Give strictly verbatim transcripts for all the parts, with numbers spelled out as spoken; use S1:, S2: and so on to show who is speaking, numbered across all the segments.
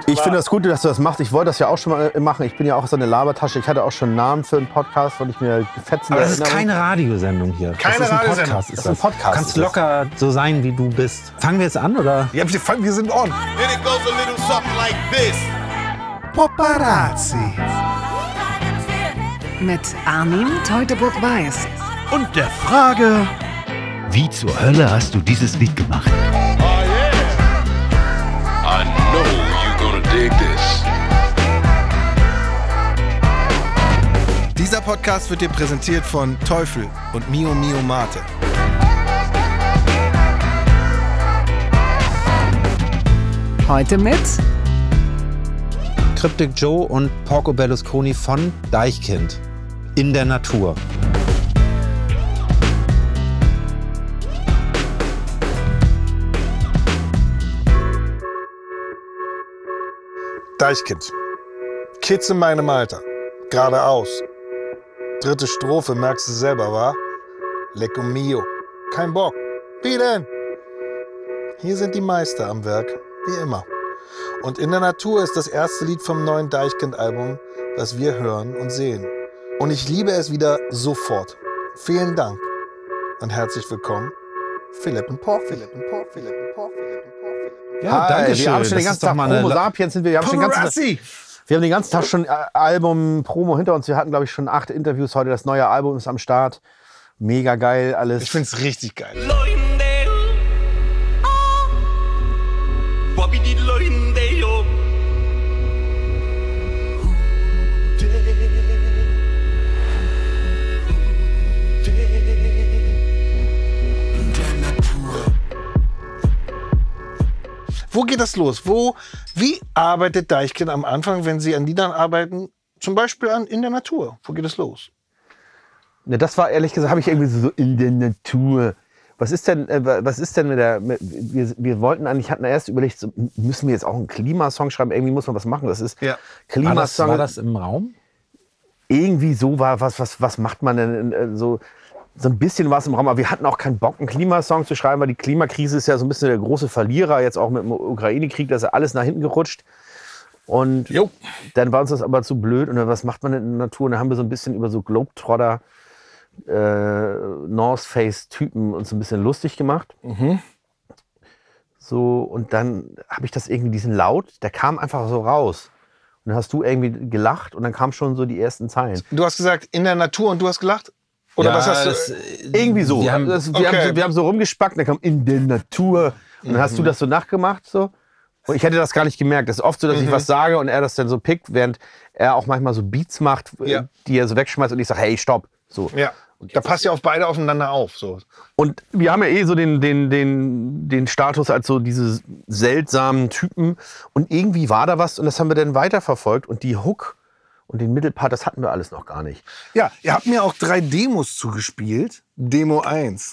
S1: Ich finde das gut, dass du das machst. Ich wollte das ja auch schon mal machen. Ich bin ja auch so eine Labertasche. Ich hatte auch schon einen Namen für einen Podcast, weil ich mir fetzen.
S2: Aber das ist keine Radiosendung hier.
S3: Keine
S2: das ist ein
S3: Radiosendung.
S2: Podcast.
S1: Das ist ein Podcast.
S2: Du kannst locker so sein, wie du bist. Fangen wir jetzt an, oder?
S3: Ja, wir, fangen, wir sind on.
S4: Then it goes a little something like this.
S3: Paparazzi.
S5: Mit Armin Teutoburg-Weiß.
S6: Und der Frage, wie zur Hölle hast du dieses Lied gemacht?
S4: Oh yeah. I know you're gonna dig this.
S3: Dieser Podcast wird dir präsentiert von Teufel und Mio Mio Mate.
S5: Heute mit
S2: Cryptic Joe und Porco Berlusconi von Deichkind. In der Natur.
S3: Deichkind. Kids in meinem Alter. Geradeaus. Dritte Strophe, merkst du selber, wa? Lecco mio. Kein Bock. Wie denn? Hier sind die Meister am Werk. Wie immer. Und In der Natur ist das erste Lied vom neuen Deichkind-Album, das wir hören und sehen. Und ich liebe es wieder sofort. Vielen Dank. Und herzlich willkommen, Philipp und Paul. Philipp und Paul. Philipp und Paul. Philipp und Paul. Philipp und Paul.
S2: Ja, danke schön.
S1: Wir haben schon den
S2: Das
S1: ganzen
S2: ist doch
S1: Tag
S2: mal eine
S1: Promo
S2: La-
S1: Sapiens sind wir. Wir haben, schon den ganzen Tag,
S3: Paparazzi.
S1: wir haben den ganzen Tag schon äh, Album-Promo hinter uns. Wir hatten, glaube ich, schon acht Interviews heute. Das neue Album ist am Start. Mega geil alles.
S3: Ich find's richtig geil. Wo geht das los? Wo, wie arbeitet Deichkind am Anfang, wenn sie an Liedern arbeiten? Zum Beispiel an In der Natur. Wo geht es los?
S1: Ne, das war ehrlich gesagt, habe ich irgendwie so in der Natur. Was ist denn, äh, was ist denn mit der, mit, wir, wir wollten eigentlich, hatten erst überlegt, so, müssen wir jetzt auch einen Klimasong schreiben? Irgendwie muss man was machen. Das ist
S3: Ja.
S2: War das,
S1: Klimasong.
S2: war das im Raum?
S1: Irgendwie so war, was, was, was macht man denn äh, so? So ein bisschen was im Raum, aber wir hatten auch keinen Bock, einen Klimasong zu schreiben, weil die Klimakrise ist ja so ein bisschen der große Verlierer, jetzt auch mit dem Ukraine-Krieg, da ist ja alles nach hinten gerutscht. Und
S3: Jo.
S1: dann war uns das aber zu blöd. Und dann, was macht man denn in der Natur? Und dann haben wir so ein bisschen über so Globetrotter, äh, North Face-Typen uns ein bisschen lustig gemacht.
S3: Mhm.
S1: So, und dann habe ich das irgendwie, diesen Laut, der kam einfach so raus. Und dann hast du irgendwie gelacht und dann kamen schon so die ersten Zeilen.
S3: Du hast gesagt, in der Natur und du hast gelacht? Oder
S2: ja,
S3: was hast du?
S2: das, äh,
S1: Irgendwie so.
S2: Wir haben,
S1: das, wir,
S3: okay.
S1: haben, wir haben so rumgespackt, dann kam in der Natur. Und dann hast du das so nachgemacht. So. Und ich hätte das gar nicht gemerkt. Das ist oft so, dass ich was sage und er das dann so pickt, während er auch manchmal so Beats macht,
S3: Ja.
S1: die er so wegschmeißt und ich sage, hey, stopp. So.
S3: Ja. Da passt ja auf beide aufeinander auf. So.
S1: Und wir haben ja eh so den, den, den, den Status als so diese seltsamen Typen. Und irgendwie war da was und das haben wir dann weiterverfolgt. Und die Hook und den Mittelpart, das hatten wir alles noch gar nicht.
S3: Ja, ihr habt mir auch drei Demos zugespielt. Demo eins.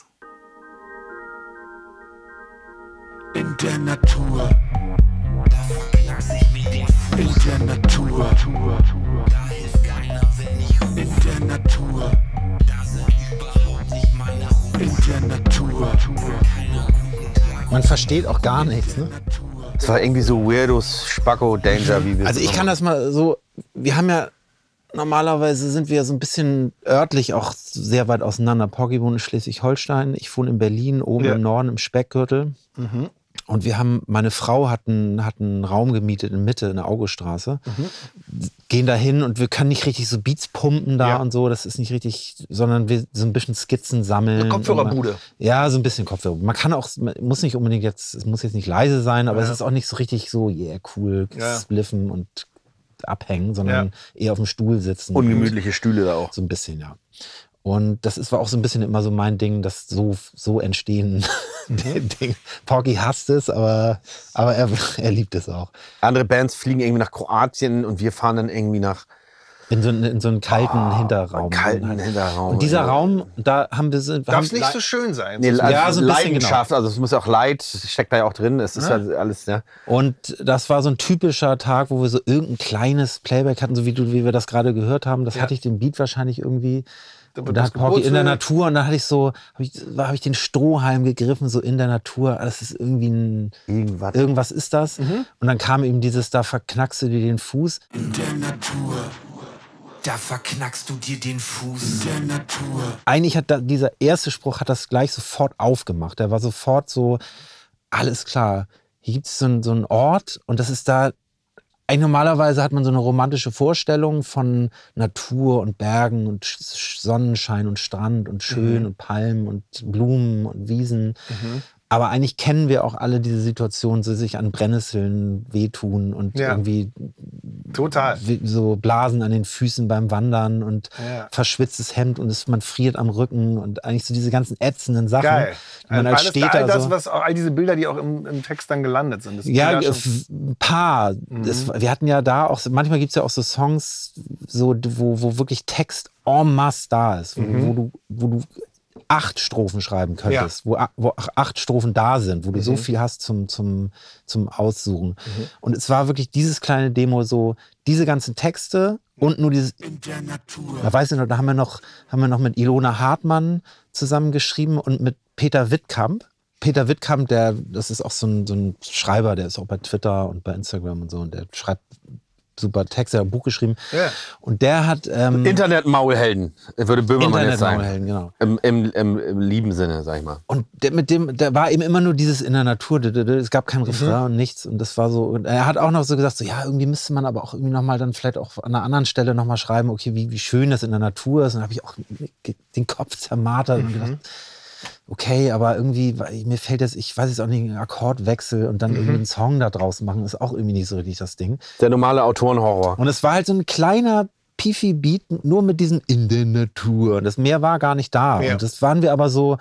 S7: In der Natur, da verknack ich mir den Fuß. In der Natur, da hilft keiner, wenn ich rufe. In der Natur, da sind überhaupt nicht meine Ruhe. In der Natur, keine guten Tage.
S2: man versteht auch gar nichts. Ne?
S1: Es war irgendwie so Weirdos, Spacko, Danger, wie wir
S2: Also ich kann das mal so, wir haben ja, normalerweise sind wir so ein bisschen örtlich auch sehr weit auseinander. Porky wohnt in Schleswig-Holstein, ich wohne in Berlin, oben
S3: Ja.
S2: im Norden, im Speckgürtel. Und wir haben, meine Frau hat einen, hat einen Raum gemietet in Mitte, in der Augustraße. Gehen da hin und wir können nicht richtig so Beats pumpen da
S3: Ja.
S2: und so, das ist nicht richtig, sondern wir so ein bisschen Skizzen sammeln.
S3: Eine Kopfhörerbude.
S2: Ja, so ein bisschen Kopfhörer. Man kann auch, man muss nicht unbedingt jetzt, es muss jetzt nicht leise sein, aber
S3: Ja.
S2: es ist auch nicht so richtig so, yeah, cool,
S3: Ja.
S2: spliffen und abhängen, sondern eher auf dem Stuhl sitzen.
S1: ungemütliche Stühle da auch.
S2: So ein bisschen, ja. Und das ist, war auch so ein bisschen immer so mein Ding, dass so, so entstehen Ding. Porky hasst es, aber, aber er, er liebt es auch.
S1: Andere Bands fliegen irgendwie nach Kroatien und wir fahren dann irgendwie nach
S2: In so, in so einen kalten Hinterraum.
S1: kalten Hinterraum.
S2: Und dieser Raum, da haben wir... Sind,
S3: Darf
S2: haben
S3: es nicht so schön sein?
S1: Nee,
S2: Ja,
S1: also
S2: so ein bisschen,
S1: Leidenschaft, also es muss ja auch Leid, steckt da ja auch drin, es ist ja alles, ja.
S2: Und das war so ein typischer Tag, wo wir so irgendein kleines Playback hatten, so wie, du, wie wir das gerade gehört haben. Das hatte ich den Beat wahrscheinlich irgendwie,
S3: Da
S2: Und
S3: wird
S2: da
S3: was
S2: hat Porky in der
S3: gebrutzelt.
S2: Natur und dann hatte ich so, habe ich, hab ich den Strohhalm gegriffen, so in der Natur. Das ist irgendwie ein,
S1: Irgendwas.
S2: irgendwas ist das.
S3: Mhm.
S2: Und dann kam eben dieses, da verknackst du dir den Fuß.
S7: In der Natur, da verknackst du dir den Fuß. In der Natur.
S2: Eigentlich hat da, dieser erste Spruch hat das gleich sofort aufgemacht. Der war sofort so, alles klar, hier gibt es so, ein- so einen Ort und das ist da, eigentlich normalerweise hat man so eine romantische Vorstellung von Natur und Bergen und Sch- Sonnenschein und Strand und schön und Palmen und Blumen und Wiesen. Aber eigentlich kennen wir auch alle diese Situation, so sich an Brennnesseln wehtun und
S3: Ja.
S2: irgendwie
S3: Total.
S2: wie- so Blasen an den Füßen beim Wandern und
S3: Ja.
S2: verschwitztes Hemd und es, man friert am Rücken und eigentlich so diese ganzen ätzenden Sachen.
S3: Geil.
S2: Die man als
S3: alles,
S2: Städter
S3: all das,
S2: so,
S3: was auch, all diese Bilder, die auch im, im Text dann gelandet sind. Das
S2: ja,
S3: ja
S2: äh,
S3: schon,
S2: f- ein paar. Das, wir hatten ja da auch, so- manchmal gibt es ja auch so Songs, so, wo, wo wirklich Text en masse da ist, wo, wo, du, wo du acht Strophen schreiben könntest, wo, a- wo ach- acht Strophen da sind, wo du so viel hast zum, zum, zum Aussuchen. Und es war wirklich dieses kleine Demo so, diese ganzen Texte und nur dieses,
S7: In der Natur.
S2: da weiß ich noch, da haben wir noch, haben wir noch mit Ilona Hartmann zusammengeschrieben und mit Peter Wittkamp. Peter Wittkamp, der, das ist auch so ein, so ein Schreiber, der ist auch bei Twitter und bei Instagram und so und der schreibt super Texte, hat ein Buch geschrieben.
S3: Ja.
S2: Und der hat ähm,
S1: Internet-Maulhelden, würde Böhmermann jetzt sagen.
S2: Internet-Maulhelden, genau.
S1: Im, im, im, Im lieben Sinne, sag ich mal.
S2: Und der, mit dem, der war eben immer nur dieses in der Natur. Es gab kein Refrain und nichts. Und das war so. Und er hat auch noch so gesagt, so ja, irgendwie müsste man aber auch irgendwie nochmal dann vielleicht auch an einer anderen Stelle nochmal schreiben, okay, wie, wie schön das in der Natur ist. Und dann habe ich auch den Kopf zermartert und gedacht, okay, aber irgendwie, weil mir fällt jetzt, ich weiß jetzt auch nicht, ein Akkordwechsel und dann irgendwie einen Song da draus machen, ist auch irgendwie nicht so richtig das Ding.
S1: Der normale Autorenhorror.
S2: Und es war halt so ein kleiner Pifi-Beat, nur mit diesem in der Natur. Und das Meer war gar nicht da.
S3: Ja.
S2: Und das waren wir aber so,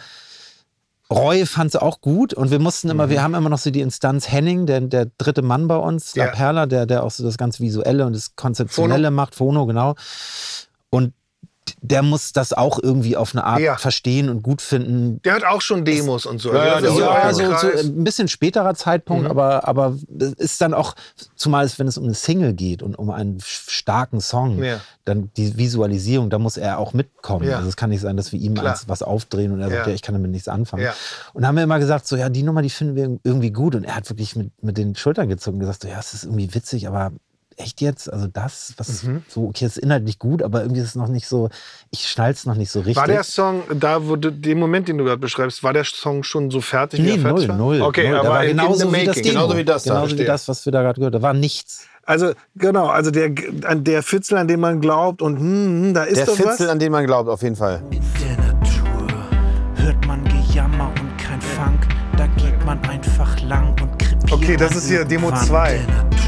S2: Roy fand es auch gut und wir mussten immer, wir haben immer noch so die Instanz Henning, der, der dritte Mann bei uns, La
S3: Ja.
S2: Perla, der, der auch so das ganz Visuelle und das Konzeptionelle macht, Phono, genau. Und der muss das auch irgendwie auf eine Art
S3: Ja.
S2: verstehen und gut finden.
S3: Der hat auch schon Demos und so.
S1: Ja, ja,
S3: das
S1: der
S3: ist
S1: hat
S3: euer
S1: auch-
S2: Ja, so, so
S3: Kreis.
S2: ein bisschen späterer Zeitpunkt, aber, aber es ist dann auch, zumal es, wenn es um eine Single geht und um einen starken Song,
S3: Ja.
S2: dann die Visualisierung, da muss er auch mitkommen.
S3: Ja.
S2: Also es kann nicht sein, dass wir ihm
S3: Klar.
S2: eins was aufdrehen und er sagt,
S3: Ja.
S2: ja, ich kann damit nichts anfangen.
S3: Ja.
S2: Und dann haben wir immer gesagt, so ja, die Nummer, die finden wir irgendwie gut. Und er hat wirklich mit, mit den Schultern gezogen und gesagt, so ja, es ist irgendwie witzig, aber echt jetzt? Also das, was
S3: Mhm.
S2: so, okay, es ist inhaltlich gut, aber irgendwie ist es noch nicht so, ich schnall's noch nicht so richtig.
S3: War der Song, da wo du, den Moment, den du gerade beschreibst, war der Song schon so fertig, wie
S2: Nee,
S3: er fertig
S2: null,
S3: war?
S2: null.
S3: Okay,
S2: null.
S3: aber
S2: da war
S3: in, in
S2: genauso
S3: the
S2: wie das
S3: making.
S2: Ding.
S1: Genauso wie das da,
S2: Genauso wie
S3: verstehe.
S2: das, was wir da gerade gehört haben. Da war nichts.
S3: Also, genau, also der, an der Fitzel, an den man glaubt und hm, hm, da ist
S1: Der
S3: doch
S1: Fitzel,
S3: was.
S1: an den man glaubt, auf jeden Fall.
S7: In der Natur hört man Gejammer und kein Funk. Da geht man einfach lang und krepiert.
S3: Okay, das ist hier Demo zwei.
S7: In der Natur.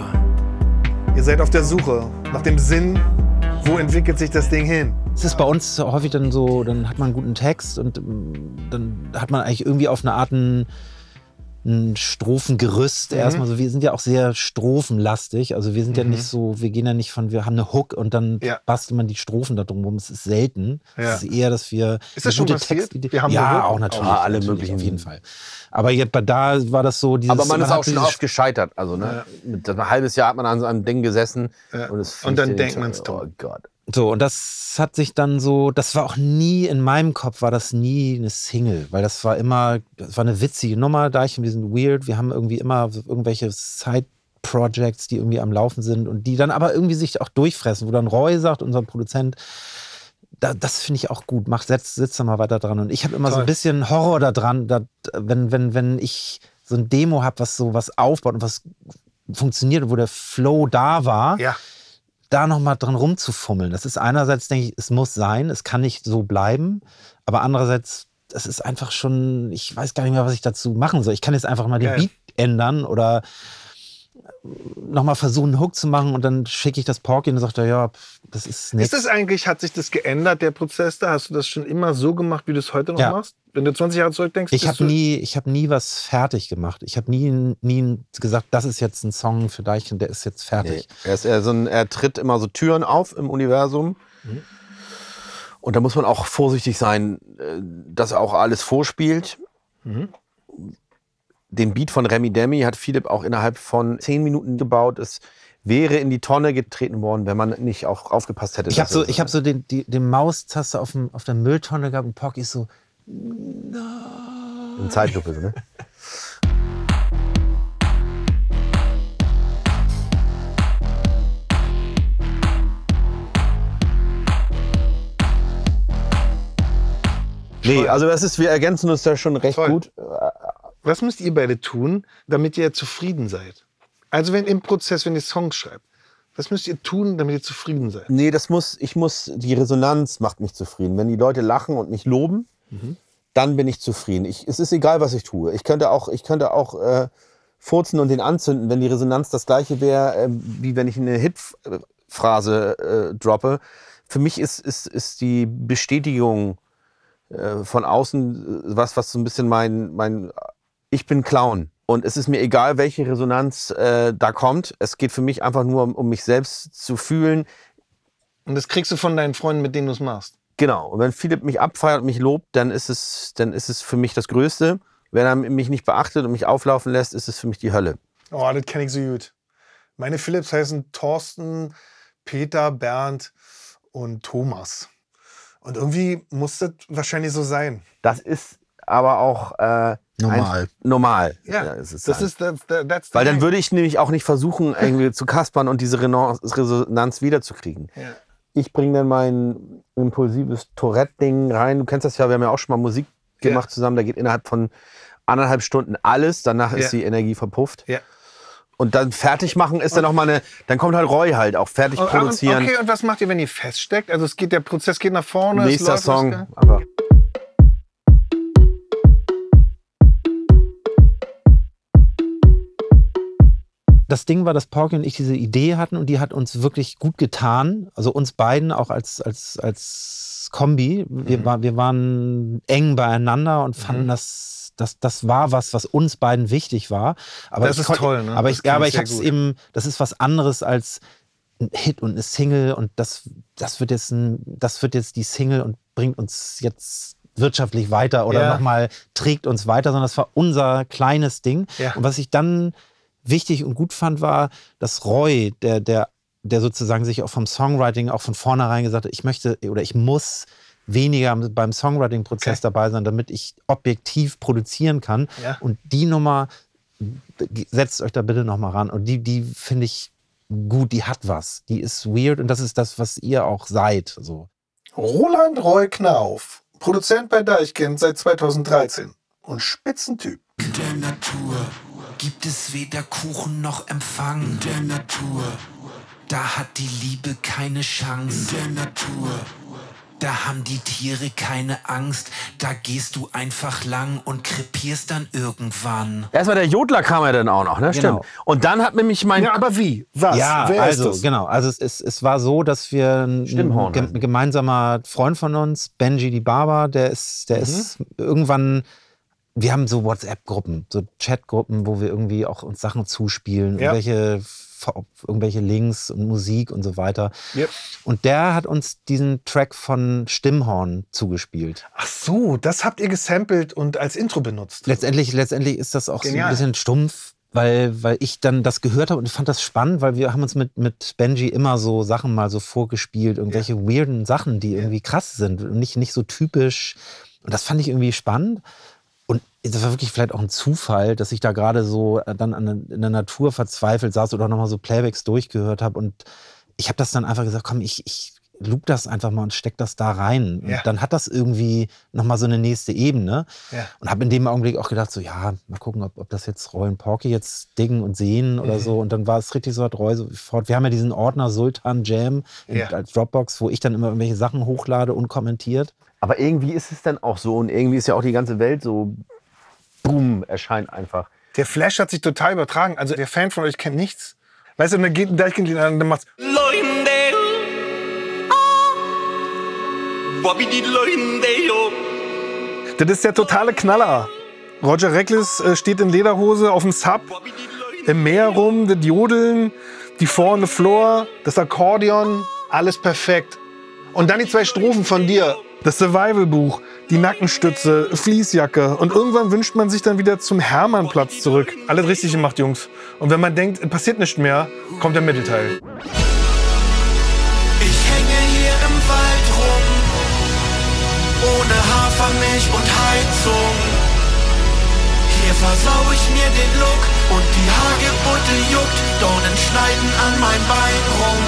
S3: Ihr seid auf der Suche nach dem Sinn, wo entwickelt sich das Ding hin?
S2: Es ist bei uns häufig dann so, dann hat man einen guten Text und ähm, dann hat man eigentlich irgendwie auf eine Art ein, ein Strophengerüst erstmal. So, wir sind ja auch sehr strophenlastig. Also wir sind ja nicht so, wir gehen ja nicht von, wir haben eine Hook und dann
S3: Ja.
S2: basteln man die Strophen da drum rum. Es ist selten.
S3: Ja.
S2: Es ist eher, dass wir
S3: Ist das
S2: eine
S3: schon passiert?
S2: Textidee-
S3: Wir haben
S2: ja,
S3: eine Hook?
S2: auch natürlich.
S1: Ah, alle
S2: natürlich,
S1: möglichen.
S2: Auf jeden Fall. Aber jetzt bei da war das so, dieses,
S1: Aber man ist
S2: hat
S1: auch schon
S2: dieses-
S1: oft gescheitert. Also, ne? Mit, ein halbes Jahr hat man an so einem Ding gesessen.
S3: Ja.
S1: Und, es
S3: Und dann
S1: fliegt
S3: denkt
S1: in den
S3: man's
S1: Tod.
S3: tot.
S1: Oh Gott.
S2: So, und das hat sich dann so, das war auch nie, in meinem Kopf war das nie eine Single, weil das war immer, das war eine witzige Nummer, Deichen, wir sind weird, wir haben irgendwie immer so irgendwelche Side-Projects, die irgendwie am Laufen sind und die dann aber irgendwie sich auch durchfressen, wo dann Roy sagt, unser Produzent, da, das finde ich auch gut, mach, setz, sitz da mal weiter dran. Und ich habe immer so
S3: Toll.
S2: ein bisschen Horror da dran, da, wenn, wenn, wenn ich so ein Demo habe, was so was aufbaut und was funktioniert, wo der Flow da war,
S3: Ja.
S2: da noch mal dran rumzufummeln. Das ist einerseits, denke ich, es muss sein, es kann nicht so bleiben, aber andererseits, das ist einfach schon, ich weiß gar nicht mehr, was ich dazu machen soll. Ich kann jetzt einfach mal den
S3: Geil.
S2: Beat ändern oder noch mal versuchen, einen Hook zu machen und dann schicke ich das Porky und dann sagt er, ja, pf, das ist nett.
S3: Ist das eigentlich, hat sich das geändert, der Prozess da? Hast du das schon immer so gemacht, wie du es heute noch
S2: Ja.
S3: machst? Wenn du zwanzig Jahre zurückdenkst?
S2: Ich
S3: bist
S2: habe
S3: du-
S2: nie, ich habe nie was fertig gemacht. Ich habe nie, nie gesagt, das ist jetzt ein Song für Deichen, der ist jetzt fertig.
S1: Nee. Er, ist eher so ein, er tritt immer so Türen auf im Universum. Und da muss man auch vorsichtig sein, äh, dass er auch alles vorspielt. Den Beat von Remy Demi hat Philipp auch innerhalb von zehn Minuten gebaut. Es wäre in die Tonne getreten worden, wenn man nicht auch aufgepasst hätte.
S2: Ich habe
S1: dass
S2: so,
S1: er-
S2: ich hab so den, die, den Maustaste auf, dem, auf der Mülltonne gehabt und Porky ist so,
S1: in Zeitlupe, so, ne? Nee, also das ist, wir ergänzen uns da schon recht
S3: Voll.
S1: gut.
S3: Was müsst ihr beide tun, damit ihr zufrieden seid? Also wenn im Prozess, wenn ihr Songs schreibt, was müsst ihr tun, damit ihr zufrieden seid?
S1: Nee, das muss, ich muss, die Resonanz macht mich zufrieden. Wenn die Leute lachen und mich loben, dann bin ich zufrieden. Ich, es ist egal, was ich tue. Ich könnte auch, ich könnte auch äh, furzen und den anzünden, wenn die Resonanz das gleiche wäre, äh, wie wenn ich eine Hitphrase äh, droppe. Für mich ist, ist, ist die Bestätigung äh, von außen äh, was, was so ein bisschen mein, mein, ich bin Clown. Und es ist mir egal, welche Resonanz äh, da kommt. Es geht für mich einfach nur um, um mich selbst zu fühlen.
S3: Und das kriegst du von deinen Freunden, mit denen du es machst.
S1: Genau. Und wenn Philipp mich abfeiert und mich lobt, dann ist es, dann ist es für mich das Größte. Wenn er mich nicht beachtet und mich auflaufen lässt, ist es für mich die Hölle.
S3: Oh, das kenne ich so gut. Meine Philips heißen Thorsten, Peter, Bernd und Thomas. Und irgendwie muss das wahrscheinlich so sein.
S1: Das ist aber auch äh,
S2: Normal.
S1: Ein, normal.
S3: Ja,
S1: ist es
S3: das
S1: dann.
S3: ist das, das, that's the
S1: Weil dann
S3: thing.
S1: würde ich nämlich auch nicht versuchen, irgendwie zu kaspern und diese Reno- Resonanz wiederzukriegen.
S3: Ja.
S1: Ich bringe dann mein impulsives Tourette-Ding rein. Du kennst das ja, wir haben ja auch schon mal Musik gemacht
S3: Ja.
S1: zusammen. Da geht innerhalb von anderthalb Stunden alles. Danach
S3: Ja.
S1: ist die Energie verpufft.
S3: Ja.
S1: Und dann fertig machen ist dann noch mal eine, dann kommt halt Roy halt auch fertig
S3: Und,
S1: produzieren.
S3: okay, und was macht ihr, wenn ihr feststeckt? Also es geht, der Prozess geht nach vorne. es
S1: Nächster
S3: läuft
S1: Song.
S3: was-
S1: Aber
S2: das Ding war, dass Porky und ich diese Idee hatten und die hat uns wirklich gut getan. Also uns beiden auch als, als, als Kombi. Wir,
S3: Mhm.
S2: war, wir waren eng beieinander und fanden,
S3: Mhm.
S2: dass das, das war was, was uns beiden wichtig war. Aber
S3: Das
S2: ich
S3: ist
S2: konnt-
S3: toll, ne?
S2: Aber
S3: Das
S2: ich,
S3: kann
S2: ja, aber
S3: ich
S2: ich
S3: sehr
S2: hab's
S3: gut.
S2: eben, das ist was anderes als ein Hit und eine Single und das, das wird jetzt ein, das wird jetzt die Single und bringt uns jetzt wirtschaftlich weiter oder
S3: Ja.
S2: nochmal trägt uns weiter, sondern das war unser kleines Ding.
S3: Ja.
S2: Und was ich dann wichtig und gut fand, war, dass Roy, der, der, der sozusagen sich auch vom Songwriting auch von vornherein gesagt hat, ich möchte oder ich muss weniger beim Songwriting-Prozess
S3: Okay.
S2: dabei sein, damit ich objektiv produzieren kann.
S3: Ja.
S2: Und die Nummer, setzt euch da bitte nochmal ran. Und die, die finde ich gut, die hat was. Die ist weird und das ist das, was ihr auch seid. So.
S3: Roland Roy Knauf, Produzent bei Deichkind seit zweitausenddreizehn und Spitzentyp.
S7: In der Natur gibt es weder Kuchen noch Empfang. In der Natur, da hat die Liebe keine Chance. In der Natur, da haben die Tiere keine Angst. Da gehst du einfach lang und krepierst dann irgendwann.
S1: erstmal der Jodler kam ja dann auch noch, ne?
S2: Genau.
S1: Stimmt. Und dann hat nämlich mein
S3: Ja, aber wie? Was?
S2: Ja,
S3: Wer
S2: also
S3: ist das?
S2: genau. Also es, es, es war so, dass wir ein,
S1: Stimmhorn
S2: ein,
S1: heißen.
S2: gem- gemeinsamer Freund von uns, Benji die Barber, der ist, der ist irgendwann, wir haben so WhatsApp-Gruppen, so Chat-Gruppen, wo wir irgendwie auch uns Sachen zuspielen,
S3: Ja.
S2: irgendwelche, irgendwelche Links und Musik und so weiter.
S3: Yep.
S2: Und der hat uns diesen Track von Stimmhorn zugespielt.
S3: Ach so, das habt ihr gesampelt und als Intro benutzt.
S2: Letztendlich, letztendlich ist das auch so
S3: Genial.
S2: ein bisschen stumpf, weil, weil ich dann das gehört habe und ich fand das spannend, weil wir haben uns mit, mit Benji immer so Sachen mal so vorgespielt, irgendwelche weirden Sachen, die irgendwie krass sind und nicht, nicht so typisch. Und das fand ich irgendwie spannend. Und das war wirklich vielleicht auch ein Zufall, dass ich da gerade so dann an, der- in der Natur verzweifelt saß oder nochmal so Playbacks durchgehört habe. Und ich habe das dann einfach gesagt, komm, ich, ich loop das einfach mal und steck das da rein. Und
S3: Ja.
S2: dann hat das irgendwie nochmal so eine nächste Ebene.
S3: Ja.
S2: Und habe in dem Augenblick auch gedacht, so ja, mal gucken, ob, ob das jetzt Roy und Porky jetzt dingen und sehen oder
S3: Mhm.
S2: so. Und dann war es richtig so, hat Roy sofort, wir haben ja diesen Ordner Sultan Jam
S3: Ja.
S2: als Dropbox, wo ich dann immer irgendwelche Sachen hochlade, unkommentiert.
S1: Aber irgendwie ist es dann auch so und irgendwie ist ja auch die ganze Welt so, boom, erscheint einfach.
S3: Der Flash hat sich total übertragen. Also der Fan von euch kennt nichts. Weißt du, und dann geht ein Deichkind an und dann macht's. Das ist der totale Knaller. Roger Reckless äh, steht in Lederhose auf dem Sub, im Meer rum, das Jodeln, die Four on the Floor, das Akkordeon, alles perfekt. Und dann die zwei Strophen von dir. Das Survival-Buch, die Nackenstütze, Fließjacke. Und irgendwann wünscht man sich dann wieder zum Hermannplatz zurück. Alles richtig gemacht, Jungs. Und wenn man denkt, es passiert nichts mehr, kommt der Mittelteil.
S7: Ich hänge hier im Wald rum, ohne Hafermilch und Heizung. Hier versau ich mir den Look und die Hagebutte juckt, Dornen schneiden an mein Bein rum.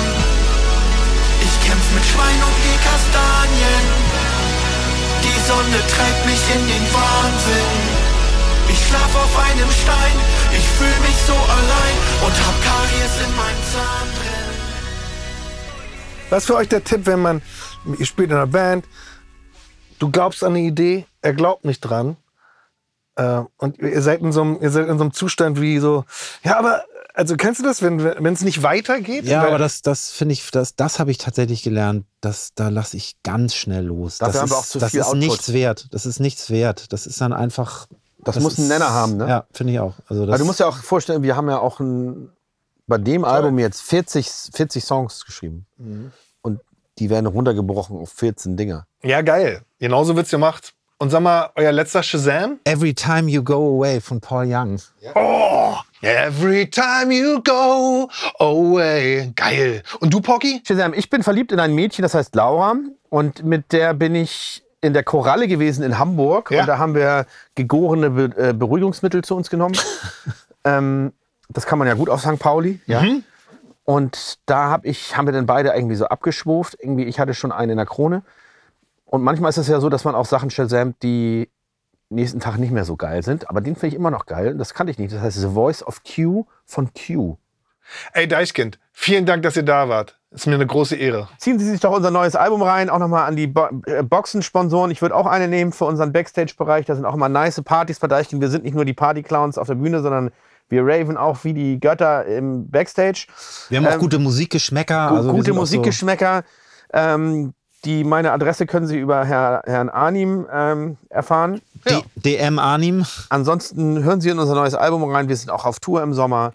S7: Ich kämpf mit Schwein und die Kastanien, die Sonne treibt mich in den Wahnsinn. Ich schlaf auf einem Stein, ich fühl mich so allein und hab Karies in meinem Zahn drin.
S3: Was ist für euch der Tipp, wenn man, ihr spielt in einer Band, du glaubst an eine Idee, er glaubt nicht dran, äh, und ihr seid in so einem, ihr seid in so einem Zustand wie so, ja, aber, also kennst du das, wenn wenn es nicht weitergeht?
S2: Ja,
S3: Weil-
S2: aber das, das finde ich, das, das habe ich tatsächlich gelernt. Das, da lasse ich ganz schnell los.
S1: Dafür
S2: das
S1: haben wir
S2: ist,
S1: auch zu
S2: das
S1: viel
S2: ist
S1: Output.
S2: nichts wert. Das ist nichts wert. Das ist dann einfach.
S1: Das muss einen Nenner haben, ne?
S2: Ja, finde ich auch. Also das,
S1: Aber du musst dir auch vorstellen, wir haben ja auch ein, bei dem Album jetzt vierzig, vierzig Songs geschrieben. Und die werden runtergebrochen auf vierzehn Dinger.
S3: Ja, geil. Genauso wird's gemacht. Und sag mal, euer letzter Shazam?
S2: Every Time You Go Away von Paul Young.
S3: Oh, every time you go away. Geil. Und du, Pocky?
S1: Shazam, ich bin verliebt in ein Mädchen, das heißt Laura. Und mit der bin ich in der Koralle gewesen in Hamburg.
S3: Ja.
S1: Und da haben wir gegorene Be äh, Beruhigungsmittel zu uns genommen. ähm, das kann man ja gut auf Sankt Pauli. Ja.
S3: Mhm.
S1: Und da hab ich, haben wir dann beide irgendwie so abgeschwurft. Irgendwie, ich hatte schon eine in der Krone. Und manchmal ist es ja so, dass man auch Sachen shazamt, die nächsten Tag nicht mehr so geil sind. Aber den finde ich immer noch geil. Das kannte ich nicht. Das heißt The Voice of Q von Q.
S3: Ey, Deichkind, vielen Dank, dass ihr da wart. Ist mir eine große Ehre.
S1: Ziehen Sie sich doch unser neues Album rein. Auch nochmal an die Bo äh, Boxen-Sponsoren. Ich würde auch eine nehmen für unseren Backstage-Bereich. Da sind auch immer nice Partys bei Deichkind. Wir sind nicht nur die Party-Clowns auf der Bühne, sondern wir raven auch wie die Götter im Backstage.
S2: Wir haben auch
S1: Ähm,
S2: gute Musikgeschmäcker.
S1: Gu-
S2: Also wir
S1: gute
S2: sind auch
S1: Musikgeschmäcker. Ähm, die, meine Adresse können Sie über Herr, Herrn Arnim ähm, erfahren.
S2: So D- D M Arnim.
S1: Ansonsten hören Sie in unser neues Album rein. Wir sind auch auf Tour im Sommer.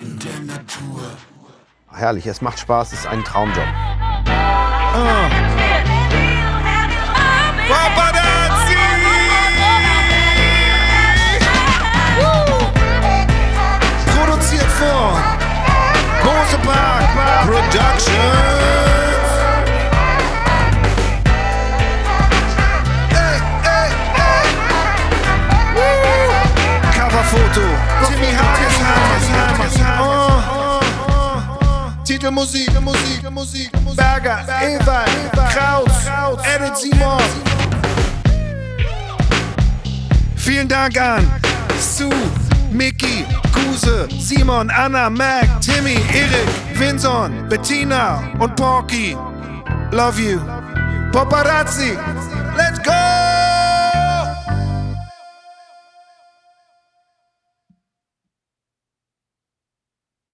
S1: Herrlich, es macht Spaß, es ist ein Traumjob.
S3: Paparazzi! Produziert von Bose Park Productions. Ey, ey, ey. Woo. Coverfoto Timmy Hages, oh. Titelmusik, Musik, Musik, Berger, Ewald, Kraus, Edit Simon. Vielen Dank an Sue, Mickey, Kuse, Simon, Anna, Mac, Timmy, Erik, Vinson, Bettina und Porky. Love you. Paparazzi, let's go!